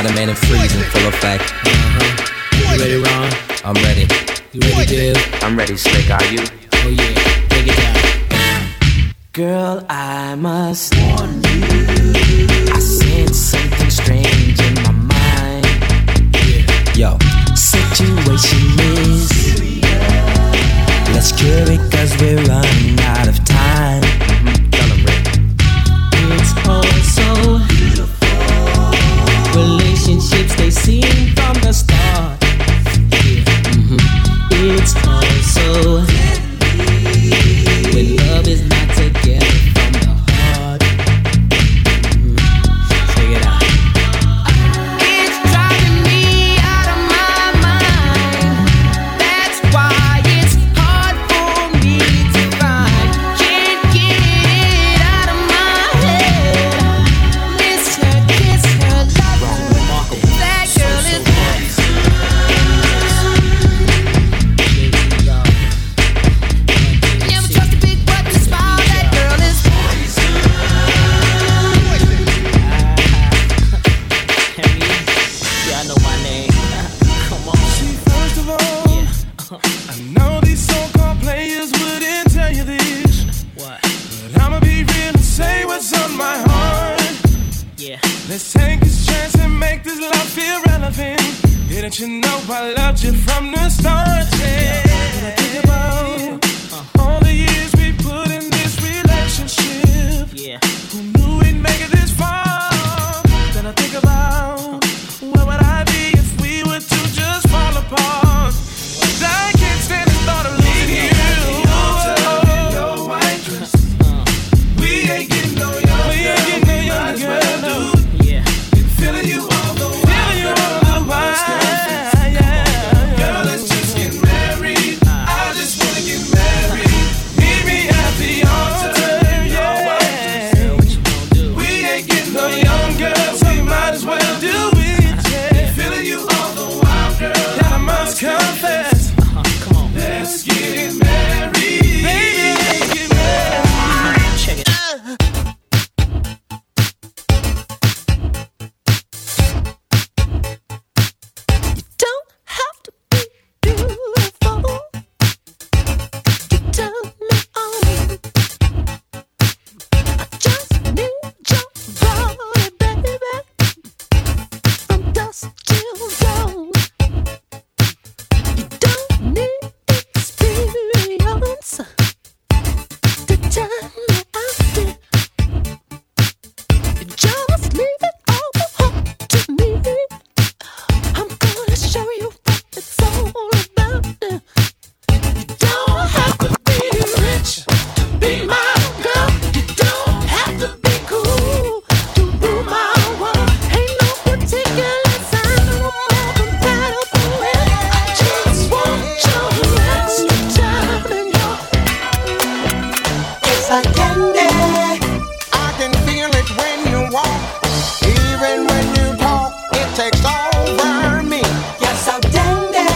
Spider-Man and freeze in full effect. You ready, Ron? I'm ready. You ready, Dib? I'm ready, Slick, are you? Oh yeah, take it down. Girl, I must warn you, I sense something strange in my mind. Yo, situation is serious. Let's cure it cause we're running out of time. It's all so beautiful. Relationships, they seem from the start. It's all so when love is not together from the heart. Check it out. It's driving me out of my mind. That's why it's hard for me to find. Can't get it out of my head. Miss her, kiss her, love her. That girl is never trust a big butt to smile. That girl is Yeah, I know my name. Come on. First of all, I know these so-called players wouldn't tell you this, What? but I'ma be real and say what's on my heart. Yeah. Let's take this chance and make this love feel relevant. Yeah, that you know I loved you from the start. Yeah. When I think about all the years we put in this relationship, Yeah. who knew we'd make it this far? Then I think about where would I be if we were to just fall apart? I can't stand the thought of losing you. We ain't getting no younger. We ain't getting no younger, girl. Yeah. Feeling you all the while. Girl, let's just get married. I just wanna get married. Meet me at the altar. Yeah. What you gonna do? We ain't getting no younger, so you might as well do it. Yeah. Feeling you all the while, girl. I must confess. Come on. Let's get married. Baby, let's get married. Check it. don't have to be beautiful. You turn me on. I just need your body, baby, from dusk till dawn. You don't need experience to turn me out there. You just leave it all up to me. I'm gonna show you what it's all about. You don't have to be rich to be my girl. You don't have to be cool to rule my world. Ain't no particular sign I'm more compatible with. I just want your extra time and your It's like candy. I can feel it when you walk. Even when you talk, it takes over me. You're so dandy.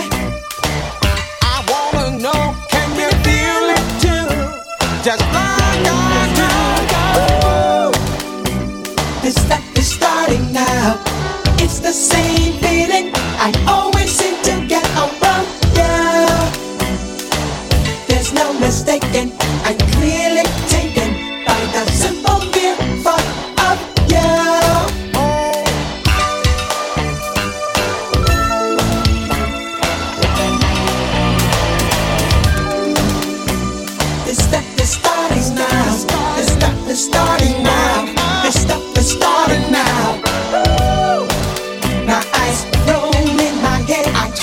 I wanna know, can you feel it too? Just like I do. Ooh. This stuff is starting now. It's the same feeling I always seem to get around you. There's no mistaking, I'm clearly taken by the simple mere thought of you. This stuff is starting now. This stuff is starting now. This stuff is starting now. Now ice roll in my head. I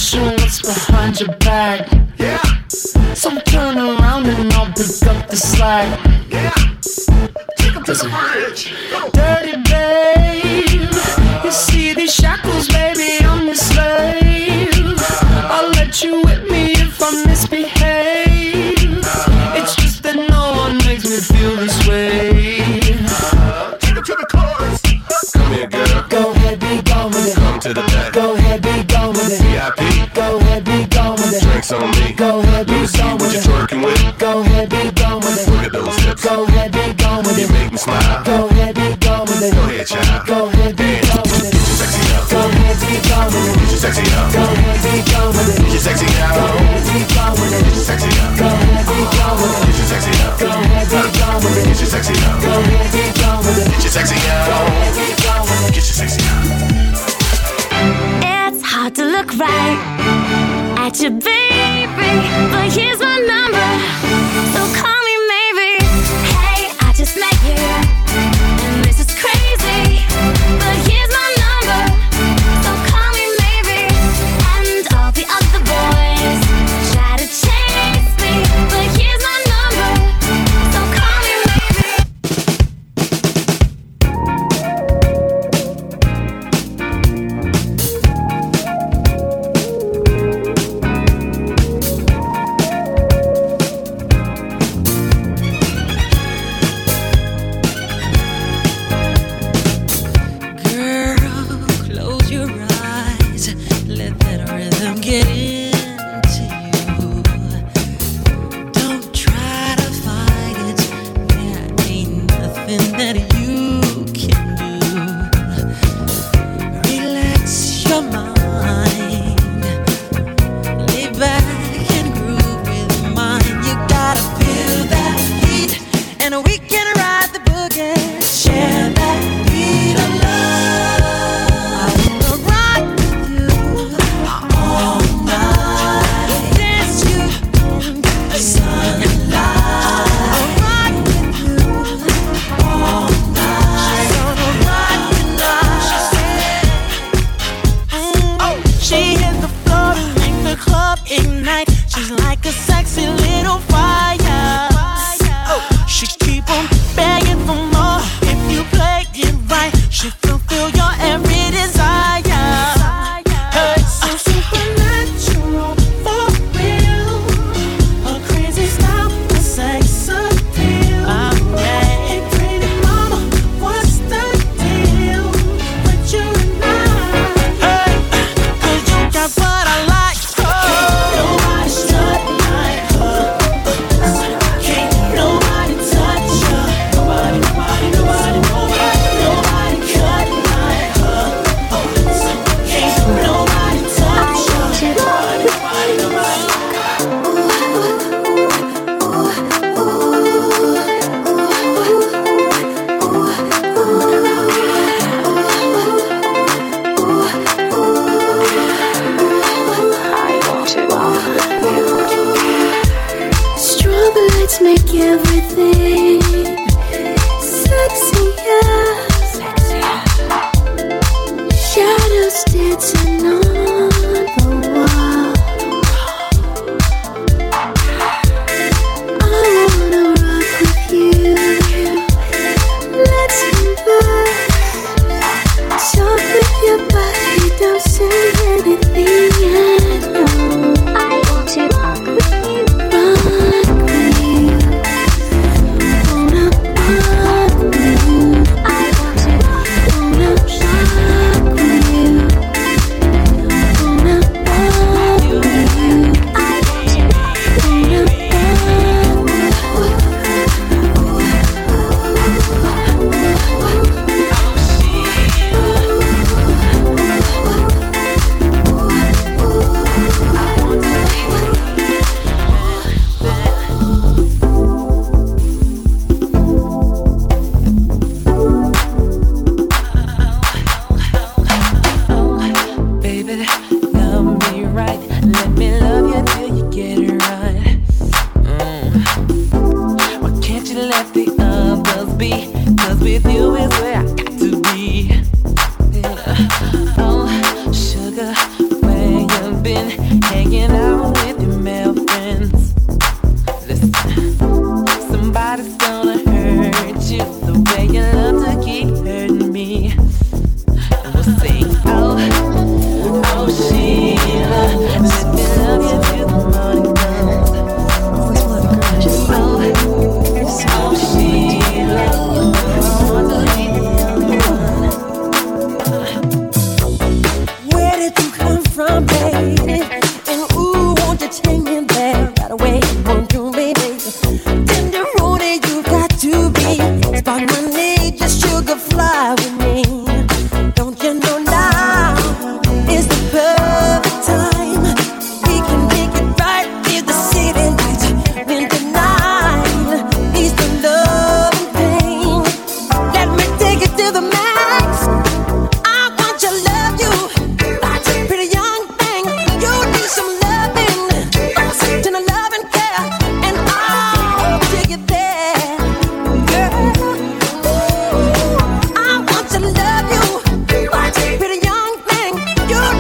attention, what's behind your back? Yeah. So turn around and I'll pick up the slack. Yeah. Take him to the bridge. Dirty babe, you see these shackles, baby, I'm your slave. I'll let you whip me if I misbehave. It's just that no one makes me feel this way. Take him to the chorus. Come here, girl. Go ahead, be gone with it. Come to the back. Go ahead, be gone with it. VIP. Go ahead, be gone with it. Drinks on me. Go ahead, be Let me see gone what with you're it. twerking with. Go ahead, be gone with it. Look at those hips. Go ahead, be gone with You it. make me smile. Go ahead, be gone with it. Go ahead, child. Go ahead, be gone with it. Get your sexy out. Go ahead, be gone with it. Get your sexy out. Go ahead, be gone with it. Get your sexy out. Go ahead, be gone with it. Get your sexy out. Go ahead, be gone with it. Get your sexy out. Go ahead, be gone with it. Get your sexy out. Go ahead, be gone with it. Get your sexy out. Go ahead, be gone with it. Get your sexy out. It's hard to look right at you, baby, but here's my number, so call me maybe. Hey, I just met you, and this is crazy, but here's my number, so call me maybe. And all the other boys try to chase me, but here's my number, so call me maybe.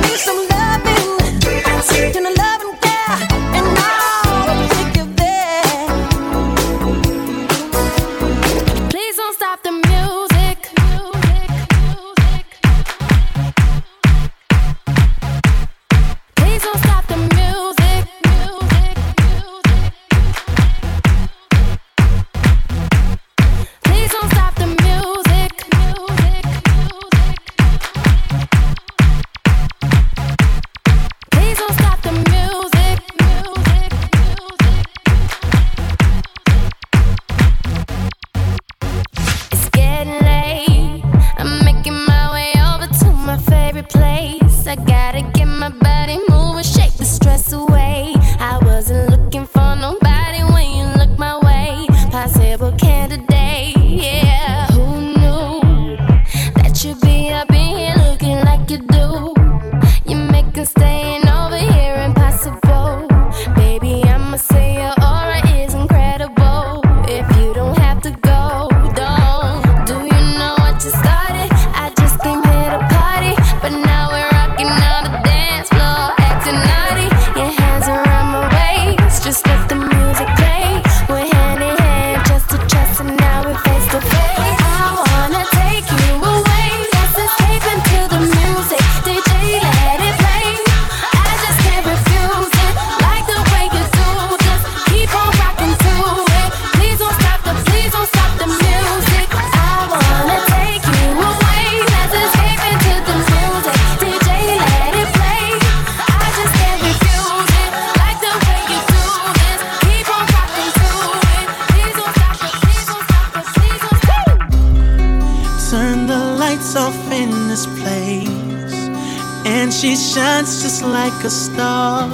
She shines just like a star,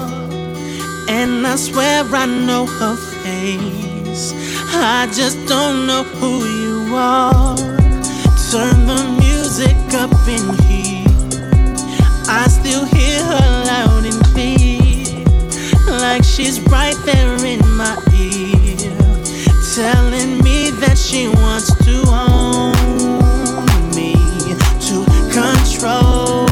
and I swear I know her face. I just don't know who you are. Turn the music up in here. I still hear her loud and clear, like she's right there in my ear, telling me that she wants to own me, to control.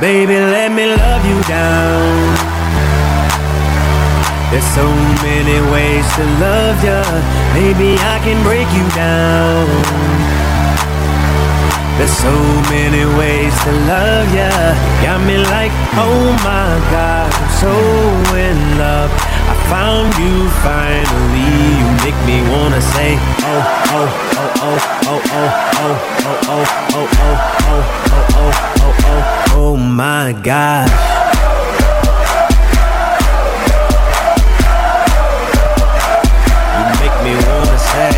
Baby, let me love you down. There's so many ways to love ya. Maybe I can break you down. There's so many ways to love ya. Got me like, oh my God, I'm so in love. I found you finally. You make me wanna say, oh, oh, oh, oh, oh, oh, oh, oh, oh, oh, oh, oh, oh, oh, oh, oh, oh my God. You make me wanna say,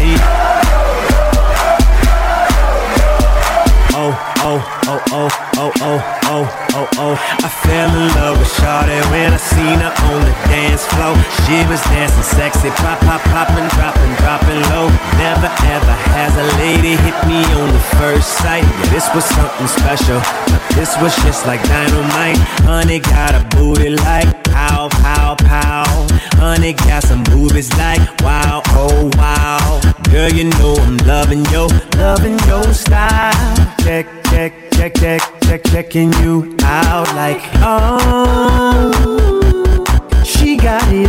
oh, oh, oh, oh, oh, oh, oh, oh, oh. I fell in love with Shawty when I seen her on the dance floor. She was dancing sexy, pop, pop, poppin', dropping, dropping low. Never ever has a lady hit me on the first sight. Yeah, this was something special, but this was just like dynamite. Honey got a booty like pow, pow, pow. Honey got some boobies like wow, oh wow. Girl, you know I'm loving your style. Check, check, check, check, check, checking you out like, oh, she got it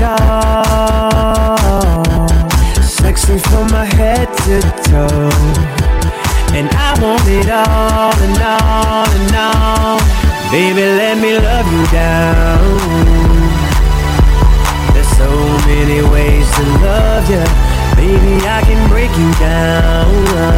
all. Sexy from my head to toe. And I want it all and all and all. Baby, let me love you down. There's so many ways to love ya. Baby, I can break you down.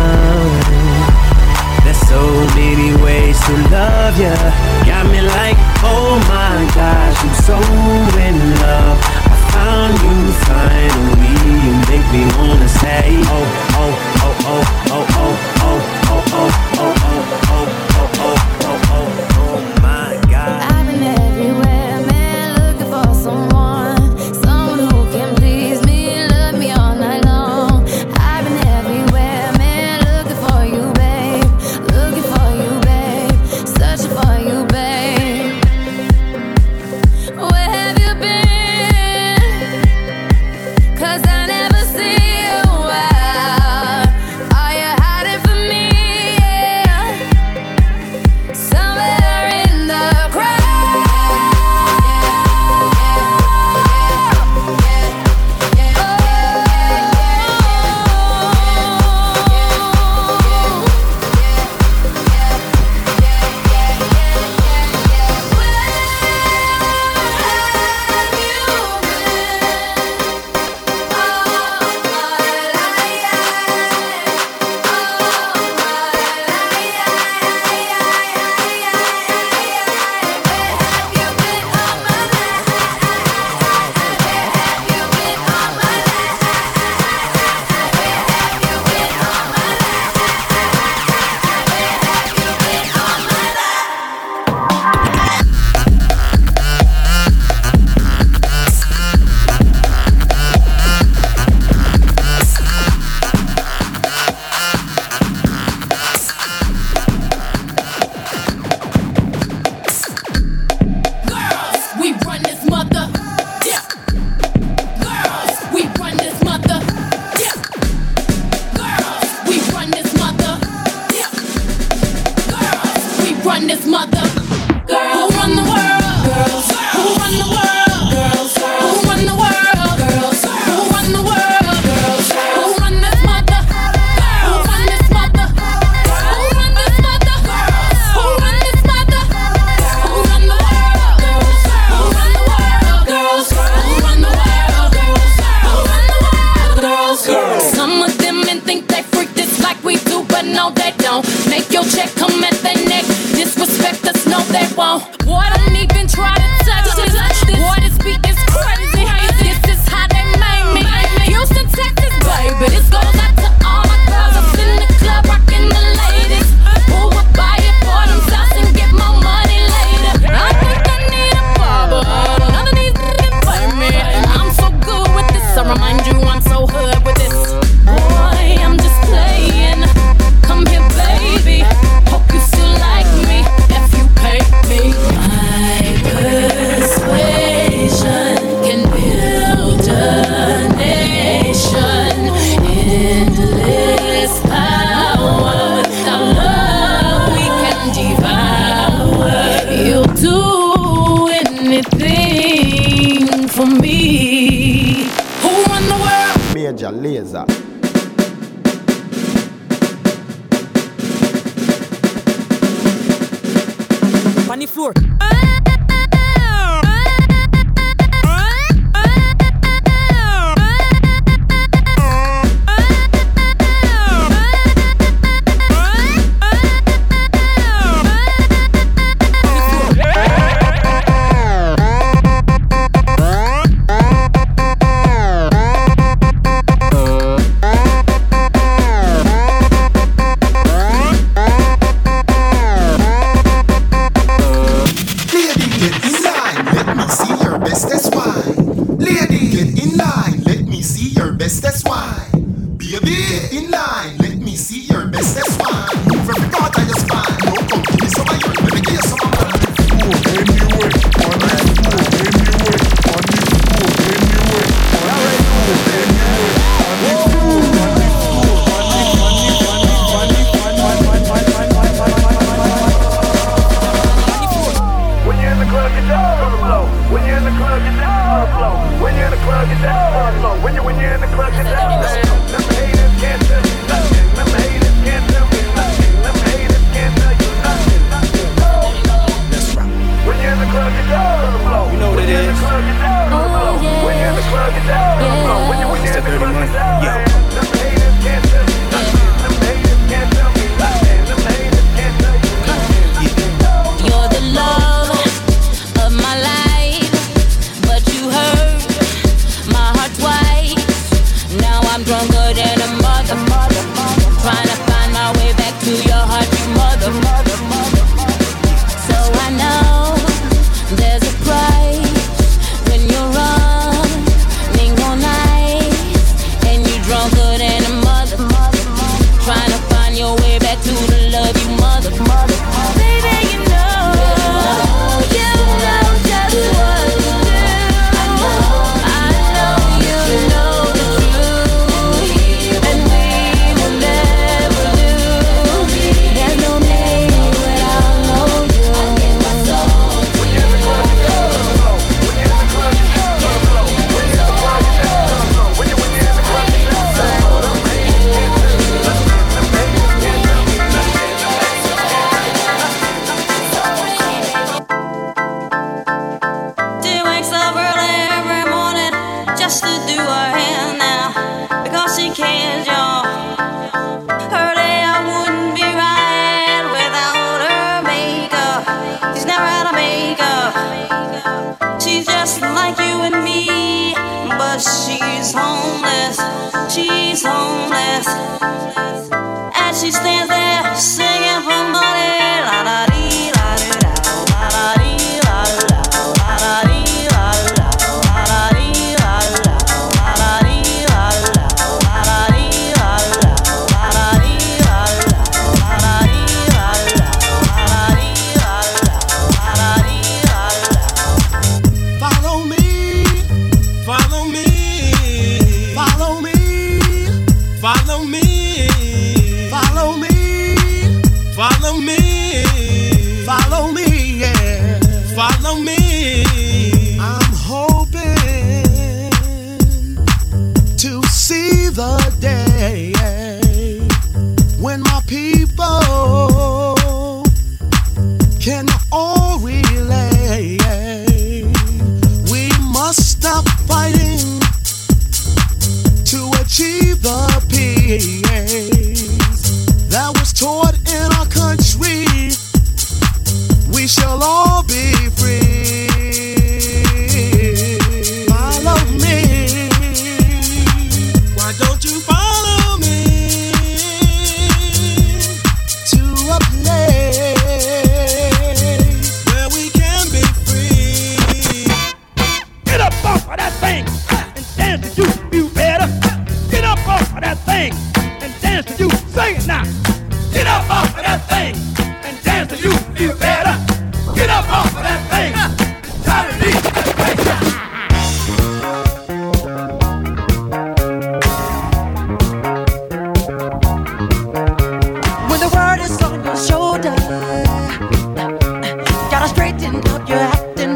There's so many ways to love ya. Got me like, oh my gosh, I'm so in love. I found you finally. You make me wanna say, oh, oh, oh, oh, oh, oh, oh, oh, oh, oh, oh, oh, oh, oh, oh, oh my God. I've been everywhere, man, looking for someone who can please me, love me all night long. I've been everywhere, man, looking for you, babe. Looking for you, babe. Searching for you, babe. Where have you been? 'Cause I never see you out. Are you Major Lazer. On the floor.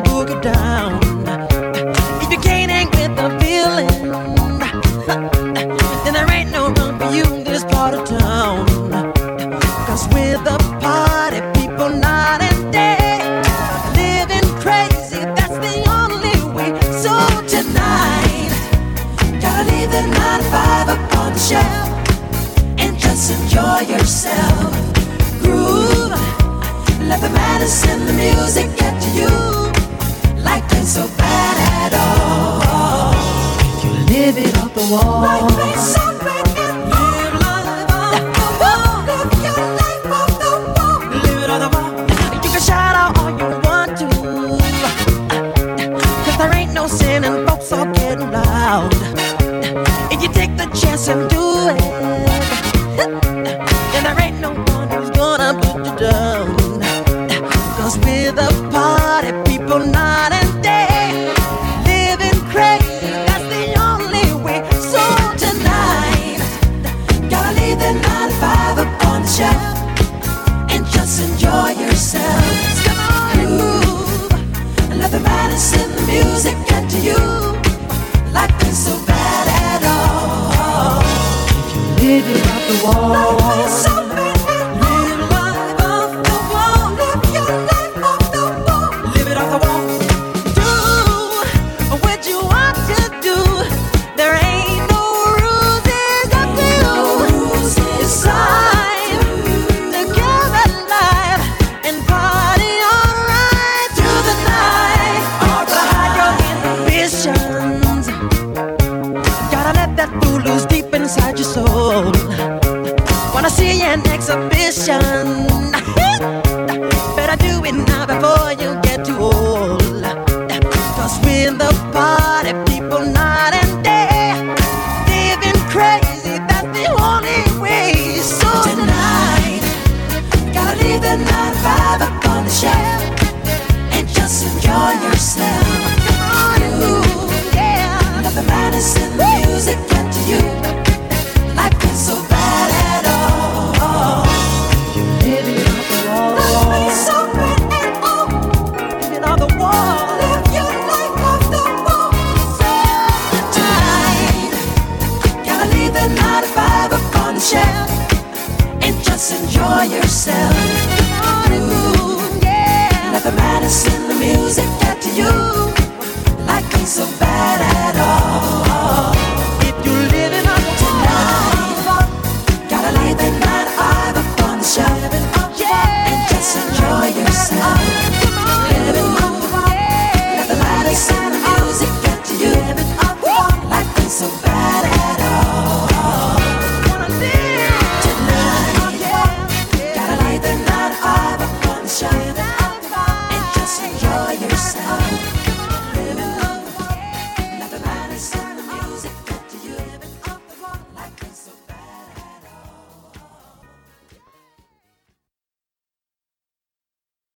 If you can't hang with the feeling, yourself. Groove, let the madness in the music get to you. Life ain't so bad at all. If you live it off the wall. Life ain't so bad at all. Live life off the wall. Live your life off the wall. Live it off the wall. You can shout out all you want to, 'cause there ain't no sin and folks are getting loud. If you take the chance and do it, then there ain't no one who's gonna put you down. 'Cause with a party, people night and day, living crazy, that's the only way. So tonight, gotta leave the 9 to 5 up on the shelf and just enjoy yourself. Come on and move, and let the madness in the music get to you. Life ain't so bad at all. If you live it off the wall. Life ain't so bad at all. Live life off the wall. Live your life off the wall. Live it off the wall. Do what you want to do. There ain't no rules, it's up to you. It's time to get alive and party alright through the night. To hide your inhibitions, gotta let that fool loose deep inside your soul. Wanna see an exhibition? Better do it now before you get too old. 'Cause with the party, people night and day, living crazy, that's the only way. So tonight, gotta leave the 9 to 5 up on the shelf and just enjoy yourself. Come on, yeah. Let the madness in the music get to you. Life ain't so bad at all. You live it off the wall. Life ain't so bad at all. Live it off the wall. Live your life off the wall. So tonight, gotta leave the 9 to 5 up on the shelf and just enjoy yourself. Yeah. Let the madness in the music get to you. Life ain't so bad at all.